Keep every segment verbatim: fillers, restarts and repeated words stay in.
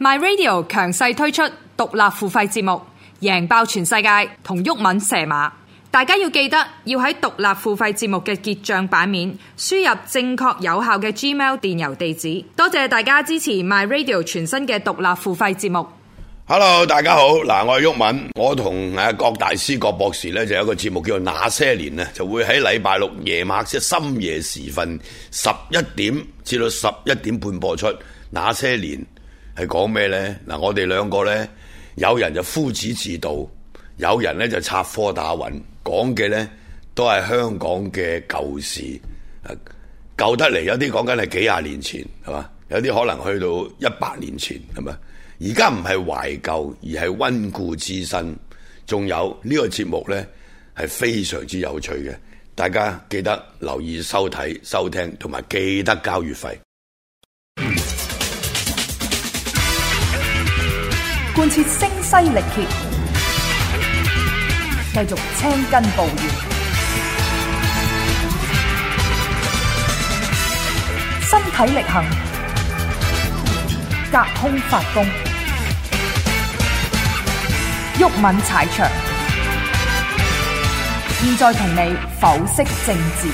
My Radio 強勢推出獨立付費節目，贏爆全世界同毓民蛇馬。大家要記得要喺獨立付費節目嘅結帳版面輸入正確有效嘅 Gmail 電郵地址。多謝大家支持 My Radio 全新嘅獨立付費節目。 Hello， 大家好，嗱，我係毓民，我同誒郭大師、郭博士咧就有一個節目叫做《那些年》啊，就會喺禮拜六夜晚即係深夜時分十一點至到十一點半播出。那些年係講咩呢？嗱，我哋兩個呢，有人就夫子自道，有人呢就插科打諢，講嘅呢都係香港嘅舊事，舊得嚟有啲講緊係幾廿年前，係嘛？有啲可能去到一百年前，係咪？而家唔係懷舊，而係溫故知新。仲有呢個節目呢係非常之有趣嘅，大家記得留意收睇、收聽，同埋記得交月費。 貫徹聲嘶力竭，繼續青筋暴現，身體力行，隔空發功，毓民踩場。現在同你剖析政治。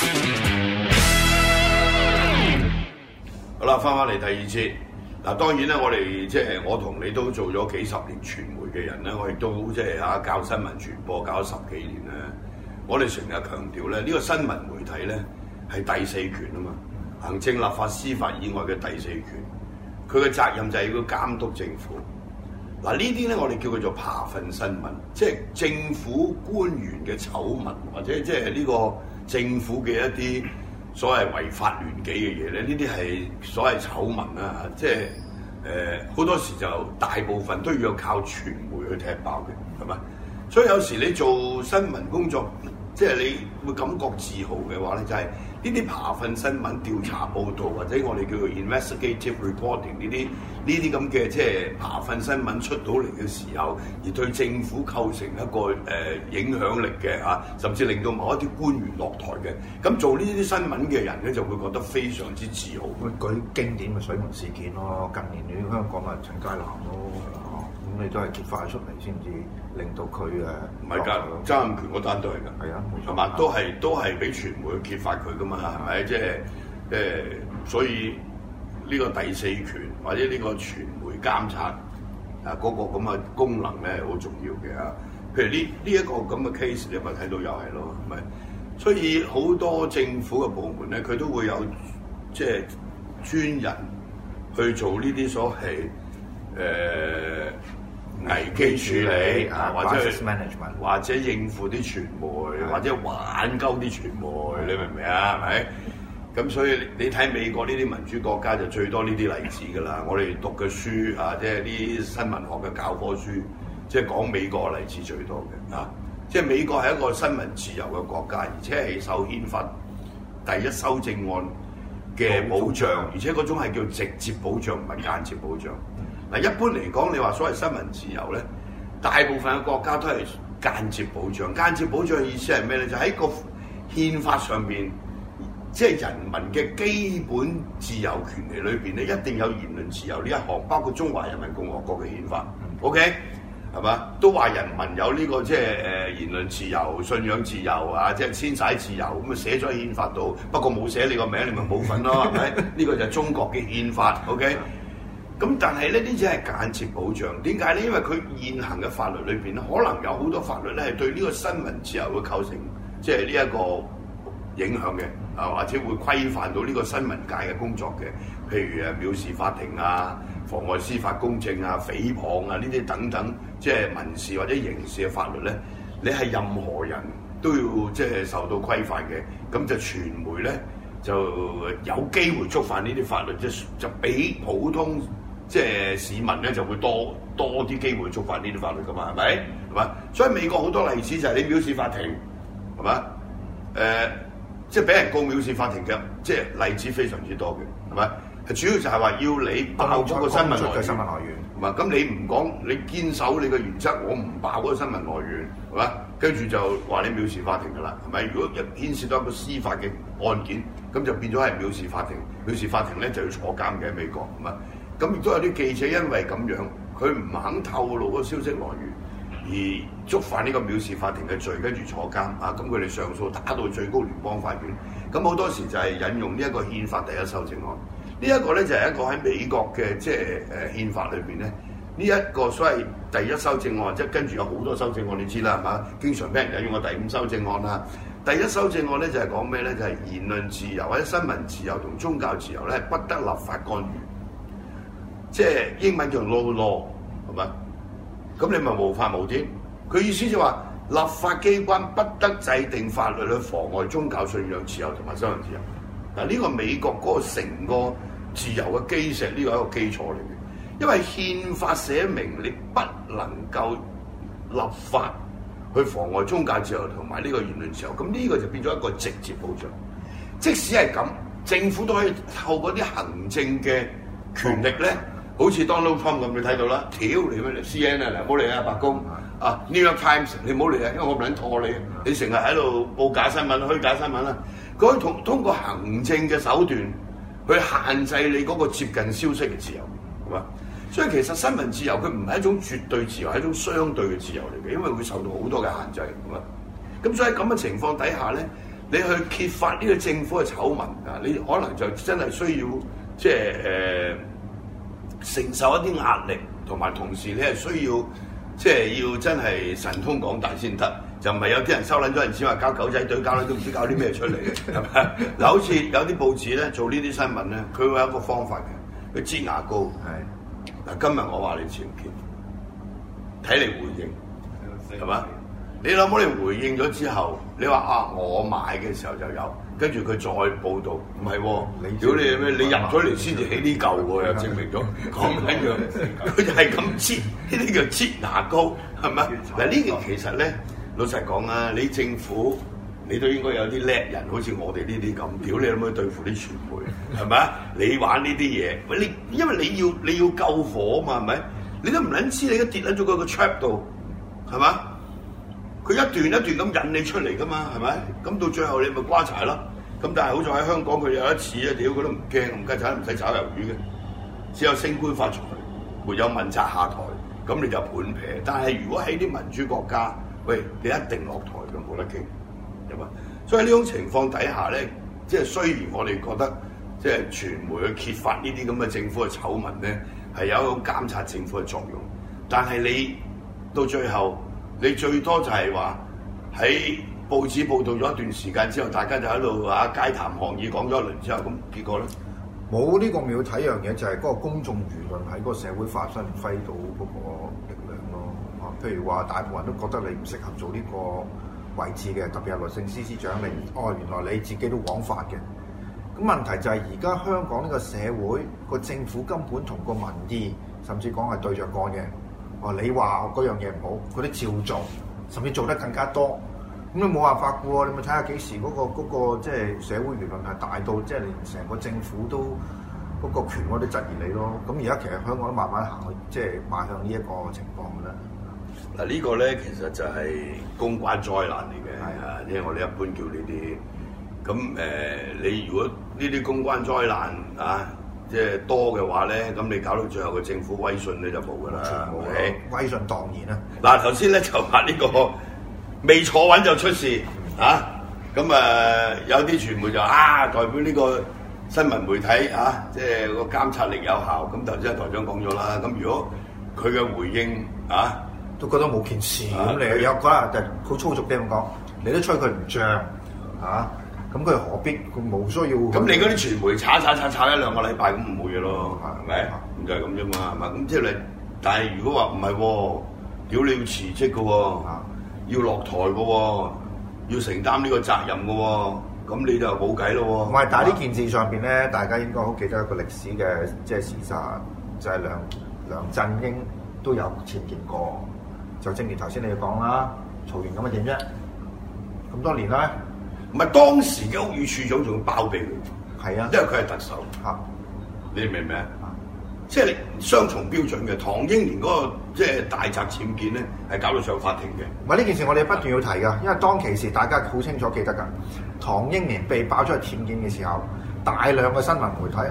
好啦，翻返嚟第二節。嗱，當然咧，我哋即係我同你都做咗幾十年傳媒嘅人咧，我亦都即係嚇教新聞傳播教咗十幾年咧。我哋成日強調咧，呢個新聞媒體咧係第四權啊嘛，行政、立法、司法以外嘅第四權。佢嘅責任就係要監督政府。嗱，呢啲咧我哋叫佢做扒糞新聞，即係政府官員嘅醜聞，或者即係呢個政府嘅一啲所謂違法亂紀嘅嘢咧，呢啲係所謂醜聞啦，即係誒好多時就大部分都要靠傳媒去踢爆嘅，係咪？所以有時你做新聞工作，即係你會感覺自豪嘅話咧，就係呢啲扒糞新聞、調查報導或者我哋叫做 investigative reporting 呢啲呢啲咁嘅即係扒糞新聞出到嚟嘅時候，而對政府構成一個誒、呃、影響力嘅嚇，甚至令到某一啲官員落台嘅，咁做呢啲新聞嘅人咧就會覺得非常之自豪。 舉經典嘅水門事件咯，近年你香港啊陳介南咯，咁你都係揭發出嚟先至令到佢誒唔係㗎，曾蔭權嗰單都係㗎， 係啊， 係嘛？都係都係俾傳媒去揭發佢㗎嘛，係咪？即係誒，所以呢個第四權或者呢個傳媒監察啊嗰個咁嘅功能咧係好重要嘅啊。譬如呢呢一個咁嘅 case，你咪睇到又係咯，係咪？所以好多政府嘅部門咧，佢都會有即係專人去做呢啲所謂誒、呃、危機處理啊，或者或者應付啲傳媒，的或者挽救啲傳媒，你明唔明啊？係咪？咁所以你睇美國呢啲民主國家就最多呢啲例子㗎啦。我哋讀嘅書啊，即係啲新聞學嘅教科書，即係講美國嘅例子最多嘅啊。即係美國係一個新聞自由嘅國家，而且係受憲法第一修正案嘅保障，而且嗰種係叫直接保障，唔係間接保障。嗱，一般嚟講，你話所謂新聞自由咧，大部分嘅國家都係間接保障。間接保障嘅意思係咩咧？就喺個憲法上邊，即係人民嘅基本自由權利裏邊咧，一定有言論自由呢一項，包括中華人民共和國嘅憲法。OK，係嘛？都話人民有呢個即係誒言論自由、信仰自由啊，即係遷徙自由，咁啊寫咗喺憲法度。不過冇寫你個名，你咪冇份咯，係咪？呢個就係中國嘅憲法。OK。咁但係呢啲只係間接保障，點解咧？因為佢現行嘅法律裏邊咧，可能有好多法律咧係對呢個新聞自由會構成即係呢一個影響嘅，啊或者會規範到呢個新聞界嘅工作嘅，譬如誒藐視法庭啊、妨礙司法公正啊、誹謗啊呢啲等等，即係民事或者刑事嘅法律咧，你係任何人都要即係受到規範嘅，咁就傳媒咧就有機會觸犯呢啲法律，即係就比普通即係市民咧就會多多啲機會觸犯呢啲法律噶嘛，係咪？係嘛？所以美國好多例子就係你藐視法庭，係嘛？誒、呃，即係俾人告藐視法庭嘅，即係例子非常之多嘅，係咪？係主要就係話要你爆咗個新聞來源，新聞來源，係嘛？咁你唔講，你堅守你嘅原則，我唔爆嗰個新聞來源，係嘛？跟住就話你藐視法庭㗎啦，係咪？如果一牽涉到一個司法嘅案件，咁就變咗係藐視法庭，藐視法庭咧就要坐監嘅喺美國，係嘛？ 咁亦都有啲記者因為咁樣，佢唔肯透露個消息來源，而觸犯呢個藐視法庭嘅罪，跟住坐監啊！咁佢哋上訴打到最高聯邦法院，咁好多時就係引用呢一個憲法第一修正案。呢、這、一個咧就係一個喺美國嘅即係誒憲法裏邊咧，呢、這、一個所謂第一修正案，即係跟住有好多修正案，你知啦係嘛？經常俾人引用個第五修正案啦。第一修正案咧就係講咩咧？就係、是、言論自由或者新聞自由同宗教自由咧，不得立法干預。即係英文叫 no law 係嘛？咁你咪無法無天。佢意思就話立法機關不得制定法律去妨礙宗教信仰自由同埋新聞自由。嗱，呢個美國嗰個成個自由嘅基石，呢個係一個基礎嚟嘅。因為憲法寫明你不能夠立法去妨礙宗教自由同埋呢個言論自由，咁呢個就變咗一個直接保障。即使係咁，政府都可以透過啲行政嘅權力咧。好似 Donald Trump 咁，你睇到啦，屌你咩嚟 C N N 啊，唔好理啊，白宮啊 New York Times 你唔好理啊，因為我唔撚拖你，你成日喺度報假新聞、虛假新聞啦。佢可以通通過行政嘅手段去限制你嗰個接近消息嘅自由，係嘛？所以其實新聞自由佢唔係一種絕對自由，係一種相對嘅自由嚟嘅，因為會受到好多嘅限制，係嘛？咁所以喺咁嘅情況底下咧，你去揭發呢個政府嘅醜聞啊，你可能就真係需要即係誒。呃承受一啲壓力，同埋同時你係需要，即係要真係神通廣大先得，就唔係有啲人收撚咗人錢話交狗仔隊，交撚都唔知交啲咩出嚟嘅，係咪？嗱，好似有啲報紙咧做呢啲新聞咧，佢會有一個方法嘅，佢擠牙膏。係嗱，今日我話你僭建，睇你回應，係嘛？你諗冇你回應咗之後，你話啊，我買嘅時候就有。跟住佢再報導，唔係喎，屌你咩？你入咗嚟先至起呢嚿喎，又證明咗講緊樣，佢就係咁擠，呢啲叫擠牙膏，係咪？嗱呢個其實咧，老實講啊，你政府你都應該有啲叻人，好似我哋呢啲咁，屌你可唔可以對付啲傳媒，係咪啊？你玩呢啲嘢，喂你，因為你要你要救火啊嘛，係咪？你都唔撚知，你都跌喺咗嗰個 trap 度，係嘛？佢一段一段咁引你出嚟噶嘛，係咪？咁到最後你咪瓜柴咯。咁但係好在喺香港佢有一次啊，屌佢都唔驚，唔雞仔唔使炒魷魚嘅，只有升官發財，沒有問責下台，咁你就盤撇。但係如果喺啲民主國家，喂，你一定落台嘅，冇得傾，係嘛？所以呢種情況底下咧，即係雖然我哋覺得即係傳媒去揭發呢啲咁嘅政府嘅醜聞咧，係有一種監察政府嘅作用，但係你到最後。你最多就係話喺報紙報導咗一段時間之後，大家就喺度啊街談巷議講咗一輪之後，咁結果咧冇呢個咪要睇樣嘢，就係、是、嗰個公眾輿論喺嗰個社會發生揮到嗰個力量咯。啊，譬如話大部分人都覺得你唔適合做呢個位置嘅，特別係律政司司長，你哦原來你自己都枉法嘅。咁問題就係而家香港呢個社會個政府根本同個民意，甚至講係對着幹嘅。哦，你話嗰樣嘢唔好，佢都照做，甚至做得更加多。咁你冇辦法嘅喎，你咪睇下幾時嗰、嗰個嗰、嗰個即係社會輿論係大到即係連成個政府都嗰、嗰個權威都質疑你咯。咁而家其實香港都慢慢行去即係邁向呢一個情況嘅啦。 嗱呢個咧其實就係公關災難嚟嘅，係啊，因為我哋一般叫呢啲。咁誒、呃，你如果呢啲公關災難啊〜即係多嘅話咧，咁你搞到最後嘅政府威信你就冇㗎啦，係咪？ 威信當然啦。 嗱頭先咧就話呢個未坐穩就出事啊！咁啊有啲傳媒就啊代表呢個新聞媒體啊，即係個監察力有效。咁頭先台長講咗啦，咁如果佢嘅回應啊， 都覺得冇件事咁，啊、你有嗰日就好粗俗啲咁講，你都吹佢唔脹嚇。咁佢何必？佢冇需要。咁你嗰啲傳媒炒炒炒炒一兩個禮拜咁唔會嘅咯，係咪？咁就係咁啫嘛，係嘛？咁即係你，但係如果話唔係喎，屌你要辭職嘅喎，要落台嘅喎，要承擔呢個責任嘅喎，咁你就冇計咯喎。 唔係，但係呢件事上邊咧，大家應該好記得一個歷史嘅即係事實，就係、是、梁梁振英都有僭建過。就正如頭先你講啦，嘈完咁啊點啫？咁多年啦。 唔係當時嘅屋宇署長仲要包庇佢， 係啊， 因為佢係特首嚇，啊、你明唔明啊？即係雙重標準嘅。唐英年嗰、那個即係大宅僭建咧，係搞到上法庭嘅。 唔係呢件事，我哋不斷要提㗎，因為當其時大家好清楚記得㗎。唐英年被爆出去僭建嘅時候，大量嘅新聞媒體，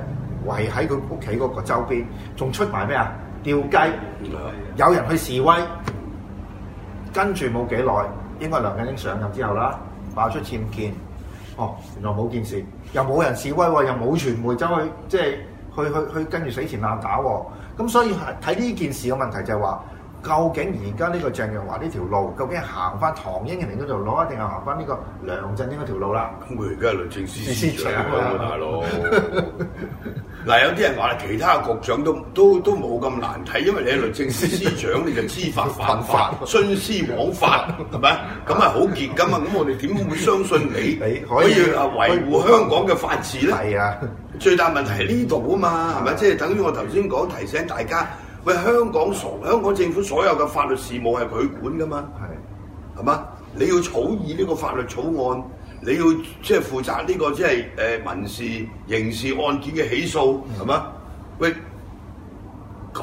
圍喺佢屋企嗰個周邊，仲出埋咩啊？吊雞，有人去示威，跟住冇幾耐，應該梁振英上任之後啦，爆出僭建，哦，原來冇件事，又冇人示威喎，又冇傳媒走去即係去去去跟住死纏爛打喎，咁所以睇呢件事嘅問題就係話，究竟而家呢個鄭若驊呢條路，究竟係行翻唐英年嗰條路，定係行翻呢個梁振英嗰條路啦？ 咁佢而家係律政司司長啊，大佬。嗱，有啲人話其他局長都都都冇咁難睇，因為你係律政司司長，你就知法犯法、徇私枉法，係咪？咁係好結㗎嘛。咁我哋點會相信你可以啊維護香港嘅法治咧？係啊，最大問題係呢度啊嘛，係咪？即係等於我頭先講提醒大家。喂，香港所香港政府所有嘅法律事務係佢管噶嘛？係係嘛？你要草擬呢個法律草案，你要即係負責呢個即係誒民事、刑事案件嘅起訴，係嘛？喂，咁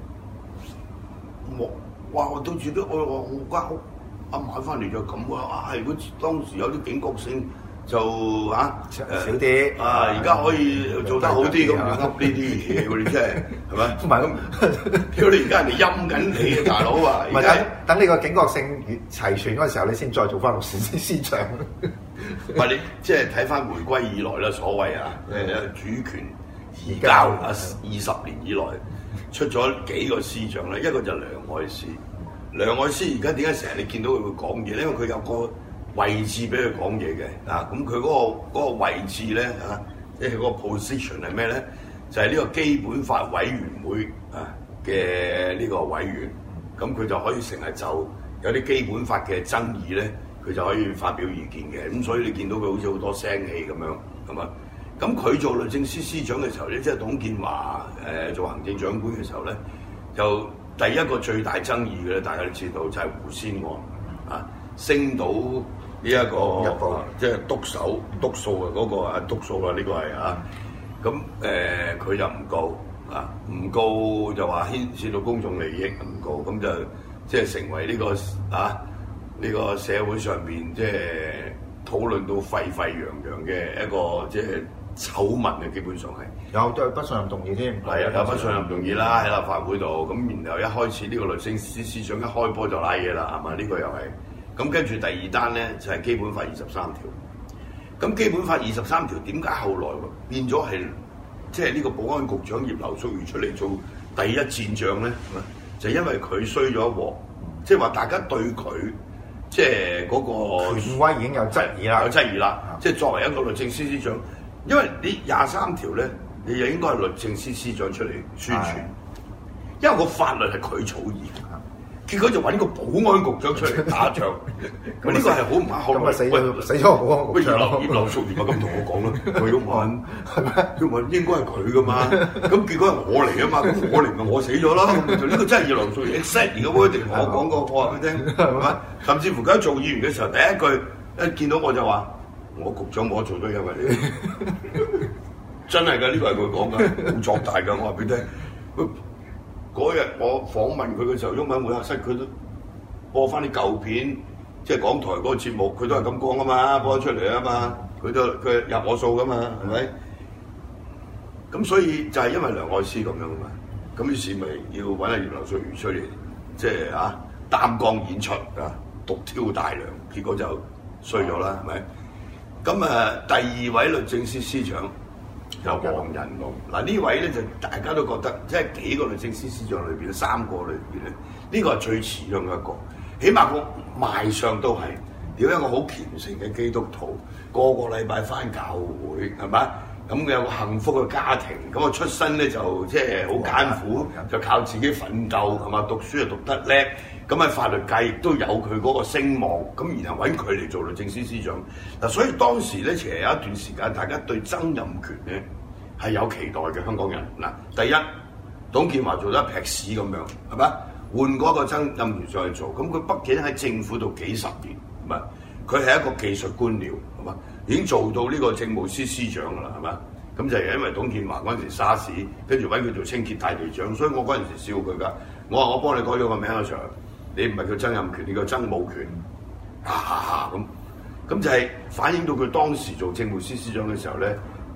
我哇！我到住都我我我間屋啊買翻嚟就咁啊！如果當時有啲警覺性。就啊誒少啲啊！而家可以做得好啲咁，噏呢啲嘢喎！你真係係咪？唔係咁，屌你而家人哋陰緊你啊，大佬啊！ 唔係等等呢個警覺性齊全嗰個時候，你先再做翻律政司司長。 唔係你即係睇翻回歸以來啦，所謂啊誒主權移交啊二十年以來出咗幾個司長咧，一個就梁愛詩。梁愛詩而家點解成日你見到佢會講嘢咧？因為佢有個位置俾佢講嘢嘅啊，咁佢嗰個嗰個位置咧啊，即係嗰個 position 係咩咧？就係呢個基本法委員會啊嘅呢個委員，咁佢就可以成日就有啲基本法嘅爭議咧，佢就可以發表意見嘅。咁所以你見到佢好似好多聲氣咁樣，係嘛？咁佢做律政司司長嘅時候咧，即係董建華誒做行政長官嘅時候咧，就第一個最大爭議嘅咧，大家都知道就係胡仙案啊，升到。呢一個即係督手督數啊，嗰個啊督數啊，呢個係啊，咁誒佢就唔告啊，唔告就話牽涉到公眾利益唔告，咁就即係成為呢個啊呢個社會上邊即係討論到沸沸揚揚嘅一個即係醜聞啊，基本上係有都係不信任動議添， 係啊有不信任動議啦喺立法會度，咁然後一開始呢個律政司司長一開波就瀨嘢啦，係嘛？呢個又係。咁跟住第二單咧就係、是、基本法二十三條。咁基本法二十三條點解後來變咗係即係呢個保安局長葉劉淑儀出嚟做第一戰將咧？就因為佢衰咗一鑊，即係話大家對佢即係嗰個權威已經有質疑啦， 有質疑啦。即係作為一個律政司司長，因為你廿三條咧，你就應該係律政司司長出嚟宣傳，因為個法律係佢草擬。結果就揾個保安局長出嚟打仗，咁呢個係好唔啱。後來死咗死咗個保安局長。 葉劉葉劉淑儀咪咁同我講咯，佢鬱文係咪？鬱文應該係佢噶嘛，咁結果係我嚟啊嘛，咁我嚟咪我死咗咯。呢個真係葉劉淑儀 exactly 嘅 wording，我講過，我話俾你聽，係咪？甚至乎而家做議員嘅時候，第一句一見到我就話：我局長冇得做都因為你，真係㗎，呢個係佢講㗎，好壯大㗎，我話俾你聽。嗰日我訪問佢嘅時候，毓民會客室佢都播翻啲舊片，即係港台嗰個節目，佢都係咁講啊嘛，播出嚟啊嘛，佢都佢入我數噶嘛，係咪？咁所以就係因為梁愛詩咁樣啊嘛，咁於是咪要揾阿葉劉淑儀出嚟，即係啊擔綱演出啊，獨挑大梁，結果就衰咗啦，係咪？咁啊，第二位律政司司長。有黃仁龍嗱呢位咧就大家都覺得，即係幾個律政司司長裏邊，三個裏邊咧，呢個係最似樣嘅一個，起碼個賣相都係，屌一個好虔誠嘅基督徒，個個禮拜返教會係咪？咁佢有個幸福嘅家庭，咁啊出身咧就即係好艱苦，就靠自己奮鬥係嘛，讀書又讀得叻，咁喺法律界亦都有佢嗰個聲望，咁然後揾佢嚟做律政司司長。嗱，所以當時咧其實有一段時間，大家對曾蔭權咧係有期待嘅香港人。嗱，第一，董建華做得一劈屎咁樣，係咪？換嗰個曾蔭權上去做，咁佢畢竟喺政府度幾十年，係咪？佢係一個技術官僚，係嘛？已經做到呢個政務司司長㗎啦，係嘛？咁就係因為董建華嗰陣時沙士，跟住揾佢做清潔大隊長，所以我嗰陣時笑佢㗎。我話我幫你改咗個名阿 Sir，你唔係叫曾蔭權，你叫曾武權。啊咁，咁就係反映到佢當時做政務司司長嘅時候咧，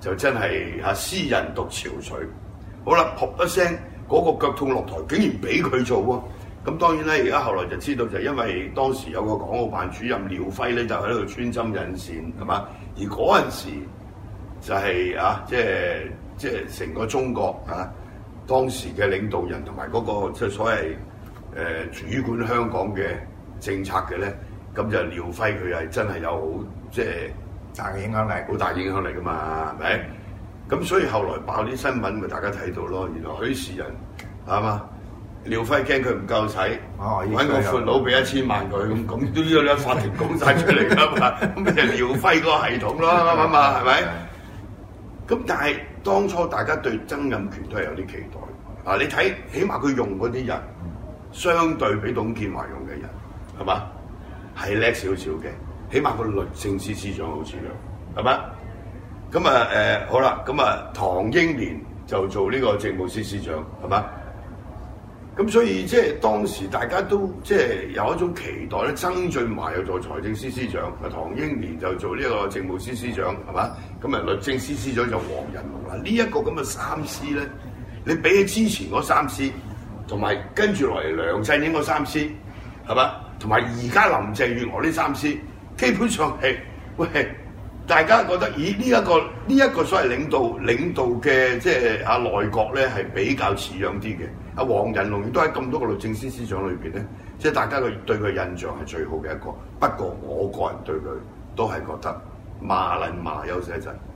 就真係啊私人獨憔悴。好啦，噗一聲嗰、那個腳痛落台，竟然俾佢做喎。咁當然咧，而家後來就知道就因為當時有個港澳辦主任廖輝咧，就喺度穿針引線係嘛。而嗰陣時就係、是、啊，即係即係成個中國啊，當時嘅領導人同埋嗰個即係所謂誒、呃、主管香港嘅政策嘅咧，咁就廖輝佢係真係有好即係大嘅影響力， 好大影響力噶嘛，係咪？咁所以後來爆啲新聞，咪大家睇到咯。原來許仕仁係嘛？廖輝驚佢唔夠使，揾個闊佬俾一千萬佢，咁咁都要喺法庭講晒出嚟㗎嘛。咁咪就廖輝嗰個系統咯，啱唔啱啊？係咪？咁但係當初大家對曾蔭權都係有啲期待。啊，你睇起碼佢用嗰啲人，相對比董建華用嘅人，係嘛？係叻少少嘅。起碼個律政司司長好似樣，係嘛？咁啊誒好啦，咁啊唐英年就做呢個政務司司長，係嘛？咁所以即係當時大家都即係有一種期待咧，曾俊華又做財政司司長，啊唐英年就做呢個政務司司長，係嘛？咁啊律政司司長就黃仁龍啦。呢一個咁嘅三司咧，你比起之前嗰三司，同埋跟住落嚟梁振英嗰三司，係嘛？同埋而家林鄭月娥呢三司，基本上係喂，大家覺得咦呢一個呢一個所謂領導領導嘅即係啊內閣咧係比較似樣啲嘅。阿黃仁龍亦都喺咁多個律政司司長裏邊咧，即係大家嘅對佢印象係最好嘅一個。不過我個人對佢都係覺得馬撚馬休息一陣。